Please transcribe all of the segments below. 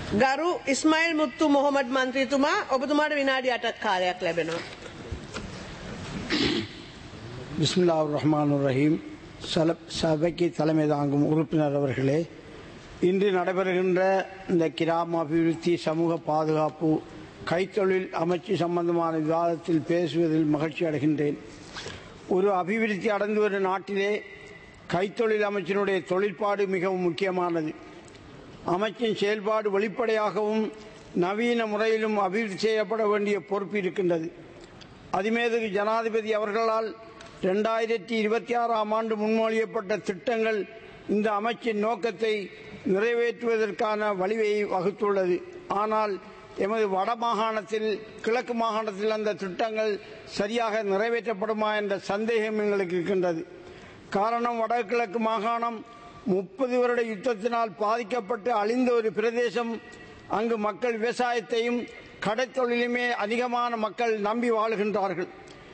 ගරු ඉස්මයිල් මුත්තු මොහොමඩ් මන්ත්‍රීතුමා ඔබතුමාට විනාඩි 8ක් කාලයක් ලැබෙනවා. பிஸ்மில்லாஹிர் ரஹ்மானிர் ரஹீம். சபைக்கு தலைமை தாங்கும் உறுப்பினர் அவர்களே, இன்று நடைபெறுகின்ற இந்த கிராம அபிவிருத்தி, சமூக பாதுகாப்பு, கைத்தொழில் அமைச்சு சம்பந்தமான விவாதத்தில் பேசுவதில் மகிழ்ச்சி அடைகின்றேன். ஒரு அபிவிருத்தி அடைந்து வரும் நாட்டிலே கைத்தொழில் அமைச்சினுடைய தொழிற்பாடு மிகவும் முக்கியமானது. அமைச்சின் செயல்பாடு வெளிப்படையாகவும் நவீன முறையிலும் அபிவிருத்தி செய்யப்பட வேண்டிய பொறுப்பு இருக்கின்றது. அதிமேதகு ஜனாதிபதி அவர்களால் 2026ஆம் ஆண்டு முன்மொழியப்பட்ட திட்டங்கள் இந்த அமைச்சின் நோக்கத்தை நிறைவேற்றுவதற்கான வழிவகையை வகுத்துள்ளது. ஆனால் எமது வடமாகாணத்தில், கிழக்கு மாகாணத்தில் அந்த திட்டங்கள் சரியாக நிறைவேற்றப்படுமா என்ற சந்தேகம் எங்களுக்கு இருக்கின்றது. காரணம், வடகிழக்கு மாகாணம் 30 வருட யுத்தத்தினால் பாதிக்கப்பட்டு அழிந்த ஒரு பிரதேசம். அங்கு மக்கள் விவசாயத்தையும் கடைத்தொழிலுமே அதிகமான மக்கள் நம்பி வாழுகின்றார்கள்.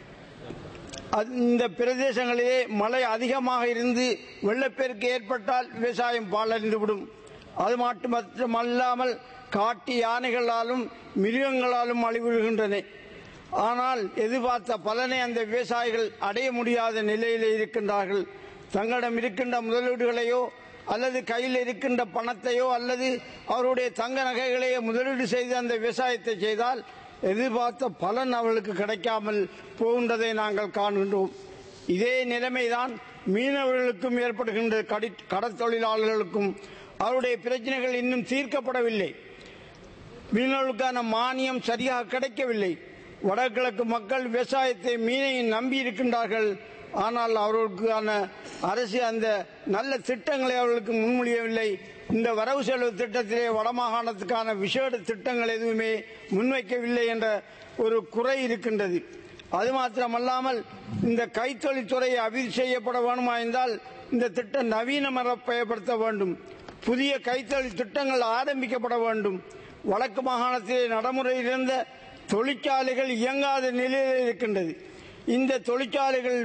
இந்த பிரதேசங்களிலே மழை அதிகமாக இருந்து வெள்ளப்பெருக்கு ஏற்பட்டால் விவசாயம் பாழடைந்துவிடும். அது மட்டுமல்லாமல் காட்டு யானைகளாலும் மிருகங்களாலும் அழிவுறுகின்றன. ஆனால் எதிர்பார்த்த பலனை அந்த விவசாயிகள் அடைய முடியாத நிலையிலே இருக்கின்றார்கள். தங்களிடம் இருக்கின்ற முதலீடுகளையோ அல்லது கையில் இருக்கின்ற பணத்தையோ அல்லது அவருடைய தங்க நகைகளையோ முதலீடு செய்து அந்த விவசாயத்தை செய்தால் எதிர்பார்த்த பலன் அவர்களுக்கு கிடைக்காமல் போகின்றதை நாங்கள் காண்கின்றோம். இதே நிலைமைதான் மீனவர்களுக்கும் ஏற்படுகின்ற கடற்தொழிலாளர்களுக்கும். அவருடைய பிரச்சனைகள் இன்னும் தீர்க்கப்படவில்லை. மீனவர்களுக்கான மானியம் சரியாக கிடைக்கவில்லை. வடகிழக்கு மக்கள் விவசாயத்தை, மீனையும் நம்பி இருக்கின்றார்கள். ஆனால் அவர்களுக்கான அரசு அந்த நல்ல திட்டங்களை அவர்களுக்கு முன்மொழியவில்லை. இந்த வரவு செலவு திட்டத்திலே வடமாகாணத்துக்கான விசேட திட்டங்கள் எதுவுமே முன்வைக்கவில்லை என்ற ஒரு குறை இருக்கின்றது. அது மாத்திரமல்லாமல் இந்த கைத்தொழில்துறையை அபிவிருத்தி செய்யப்பட வேண்டுமா என்றால் இந்த திட்டம் நவீனமயப்படுத்த வேண்டும். புதிய கைத்தொழில் திட்டங்கள் ஆரம்பிக்கப்பட வேண்டும். வடக்கு மாகாணத்திலே நடைமுறையில் இருந்த தொழிற்சாலைகள் இயங்காத நிலையில் இருக்கின்றது. இந்த தொழிற்சாலைகள்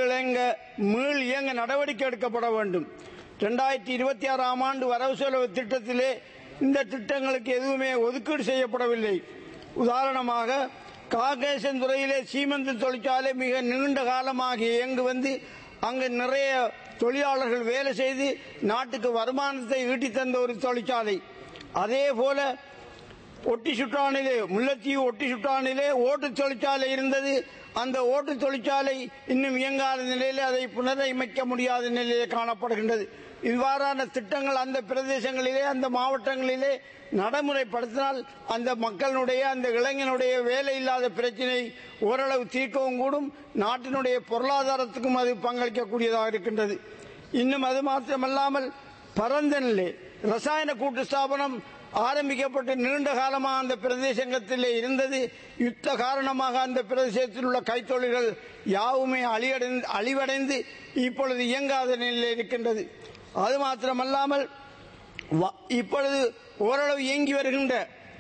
மீள் இயங்க நடவடிக்கை எடுக்கப்பட வேண்டும். 2026ஆம் ஆண்டு வரவு செலவு திட்டத்திலே இந்த திட்டங்களுக்கு எதுவுமே ஒதுக்கீடு செய்யப்படவில்லை. உதாரணமாக, காங்கேசன் துறையிலே சீமெந்து தொழிற்சாலை மிக நீண்ட காலமாக இயங்கு வந்து அங்கு நிறைய தொழிலாளர்கள் வேலை செய்து நாட்டுக்கு வருமானத்தை ஈட்டி தந்த ஒரு தொழிற்சாலை. அதே போல ஒட்டி சுற்றானிலே, முல்லைத்தீவு ஒட்டி சுற்றானிலே ஓட்டு தொழிற்சாலை இருந்தது. அந்த ஓட்டு தொழிற்சாலை இன்னும் இயங்காத நிலையிலே அதை புனரமைக்க முடியாத நிலையிலே காணப்படுகின்றது. இவ்வாறான திட்டங்கள் அந்த பிரதேசங்களிலே, அந்த மாவட்டங்களிலே நடைமுறைப்படுத்தினால் அந்த மக்களுடைய, அந்த இளைஞனுடைய வேலை இல்லாத பிரச்சனை ஓரளவு தீர்க்கவும் கூடும். நாட்டினுடைய பொருளாதாரத்துக்கும் அது பங்களிக்கக்கூடியதாக இருக்கின்றது. இன்னும் அது மாத்திரமல்லாமல் பரந்தனிலே ரசாயன கூட்டு ஸ்தாபனம் ஆரம்பிக்கப்பட்டு நீண்ட காலமாக அந்த பிரதேசத்திலே இருந்தது. யுத்த காரணமாக அந்த பிரதேசத்தில் உள்ள கைத்தொழில்கள் யாவுமே அழிவடைந்து இப்பொழுது இயங்காத நிலையில் இருக்கின்றது. அது மாத்திரமல்லாமல் இப்பொழுது ஓரளவு இயங்கி வருகின்ற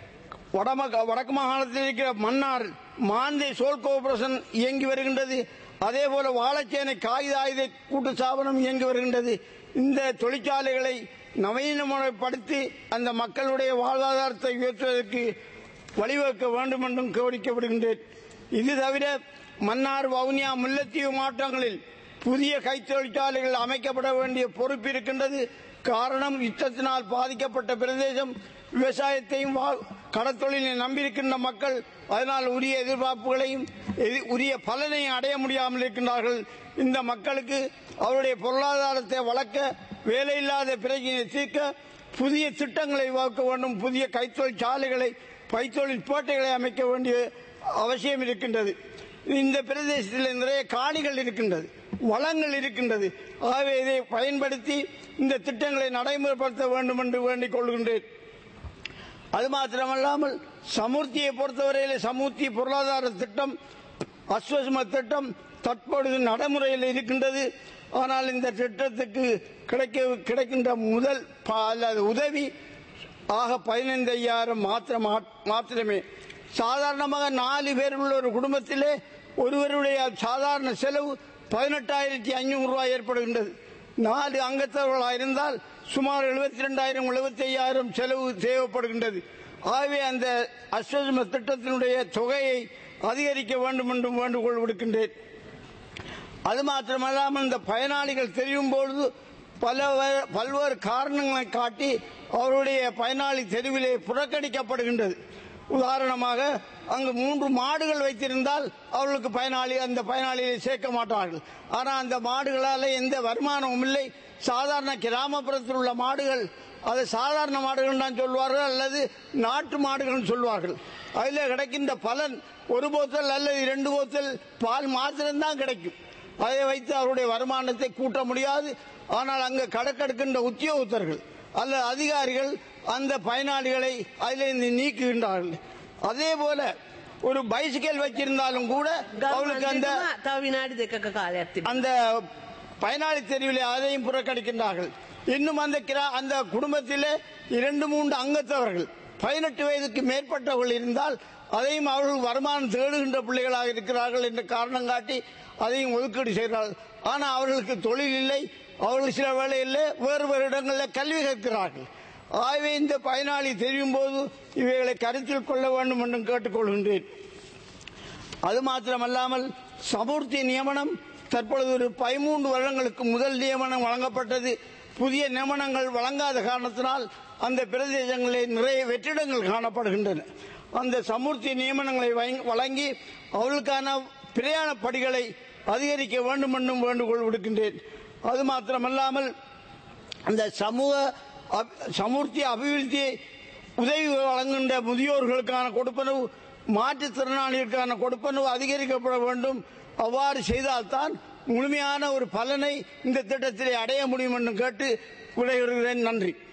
வடக்கு மாகாணத்தில் இருக்கிற மன்னார் மாந்தை சோல் கோஆபரேஷன் இயங்கி வருகின்றது. அதே போல வாழைச்சேனை காகித ஆயுத கூட்டு ஸ்தாபனம் இயங்கி வருகின்றது. இந்த தொழிற்சாலைகளை நவீனமுறைப்படுத்தி அந்த மக்களுடைய வாழ்வாதாரத்தை உயர்த்துவதற்கு வழிவகுக்க வேண்டும் என்றும் கோரிக்கப்படுகின்றேன். இது தவிர மன்னார், வவுனியா, முல்லைத்தீவு மாவட்டங்களில் புதிய கைத்தொழிற்சாலைகள் அமைக்கப்பட வேண்டிய பொறுப்பு இருக்கின்றது. காரணம், யுத்தத்தினால் பாதிக்கப்பட்ட பிரதேசம், விவசாயத்தையும் கடற்தொழிலை நம்பியிருக்கின்ற மக்கள் அதனால் உரிய எதிர்பார்ப்புகளையும் உரிய பலனையும் அடைய முடியாமல் இருக்கின்றார்கள். இந்த மக்களுக்கு அவருடைய பொருளாதாரத்தை வளர்க்க, வேலையில்லாத பிரச்சனையை தீர்க்க புதிய திட்டங்களை வகுக்க வேண்டும். புதிய கைத்தொழில் சாலைகளை, கைத்தொழில் பேட்டைகளை அமைக்க வேண்டிய அவசியம் இருக்கின்றது. இந்த பிரதேசத்தில் நிறைய காணிகள் இருக்கின்றது, வளங்கள் இருக்கின்றது. ஆகவே இதை பயன்படுத்தி இந்த திட்டங்களை நடைமுறைப்படுத்த வேண்டும் என்று வேண்டிக் கொள்கின்றேன். அது மாத்திரமல்லாமல் சமுர்த்தியை பொறுத்தவரையில் சமுர்த்தி பொருளாதார திட்டம், அஸ்வசம திட்டம் தற்பொழுது நடைமுறையில் இருக்கின்றது. ஆனால் இந்த திட்டத்துக்கு கிடைக்கின்ற முதல் உதவி ஆக 15,000 மாத்திரமே. சாதாரணமாக 4 பேர் உள்ள ஒரு குடும்பத்திலே ஒருவருடைய சாதாரண செலவு 18,500 ரூபாய் ஏற்படுகின்றது. 4 அங்கத்தவர்களாக இருந்தால் சுமார் 72,000 75,000 செலவு தேவைப்படுகின்றது. ஆகவே அந்த அஸ்வசம திட்டத்தினுடைய தொகையை அதிகரிக்க வேண்டும் என்று வேண்டுகோள் விடுக்கின்றேன். அது மாத்திரமல்லாமல் இந்த பயனாளிகள் தெரியும் பொழுது பல்வேறு காரணங்களை காட்டி அவருடைய பயனாளி தெருவிலே புறக்கணிக்கப்படுகின்றது. உதாரணமாக அங்கு 3 மாடுகள் வைத்திருந்தால் அவர்களுக்கு அந்த பயனாளியை சேர்க்க மாட்டார்கள். ஆனால் அந்த மாடுகளால் எந்த வருமானமும் இல்லை. சாதாரண கிராமப்புறத்தில் உள்ள மாடுகள் அது சாதாரண மாடுகள் தான் சொல்வார்கள், அல்லது நாட்டு மாடுகள் சொல்வார்கள். அதில் கிடைக்கின்ற பலன் 1 போத்தல் அல்லது 2 போத்தல் பால் மாத்திரம்தான் கிடைக்கும். அதை வைத்து அவருடைய வருமானத்தை கூட்ட முடியாது. ஆனால் அங்கு கணக்கெடுக்கின்ற உத்தியோகத்தர்கள் அல்லது அதிகாரிகள் அந்த பயனாளிகளை அதிலிருந்து நீக்குகின்றார்கள். அதே போல ஒரு பைசிக்கல் வச்சிருந்தாலும் கூட அவளுக்கு அந்த பயனாளி தெருவிலே அதையும் புறக்கணிக்கின்றார்கள். இன்னும் அந்த குடும்பத்திலே 2-3 அங்கத்தவர்கள் 18 வயதுக்கு மேற்பட்டவர்கள் இருந்தால் அதையும் அவர்கள் வருமானம் தேடுகின்ற பிள்ளைகளாக இருக்கிறார்கள் என்ற காரணம் காட்டி அதையும் ஒதுக்கீடு செய்கிறார்கள். ஆனால் அவர்களுக்கு தொழில் இல்லை. அவர்கள் சில வேளையில் வேறு இடங்களில் கல்வி கற்கிறார்கள். ஆகவே இந்த பயனாளி தெரியும் போது இவைகளை கருத்தில் கொள்ள வேண்டும் என்றும் கேட்டுக்கொள்கின்றேன். அது மாத்திரமல்லாமல் சமூர்த்தி நியமனம் தற்பொழுது ஒரு 13 வருடங்களுக்கு முதல் நியமனம் வழங்கப்பட்டது. புதிய நியமனங்கள் வழங்காத காரணத்தினால் அந்த பிரதேசங்களில் நிறைய வெற்றிடங்கள் காணப்படுகின்றன. அந்த சமூர்த்தி நியமனங்களை வழங்கி அவர்களுக்கான பிரயாண படிகளை அதிகரிக்க வேண்டும் என்றும் வேண்டுகோள் விடுக்கின்றேன். அது மாத்திரமல்லாமல் அந்த சமூர்த்தி அபிவிருத்தி உதவி வழங்குகின்ற முதியோர்களுக்கான கொடுப்பனவு, மாற்றுத்திறனாளிகளுக்கான கொடுப்பனவு அதிகரிக்கப்பட வேண்டும். அவ்வாறு செய்தால்தான் முழுமையான ஒரு பலனை இந்த திட்டத்திலே அடைய முடியும் என்று கேட்டு விடைபெறுகிறேன். நன்றி.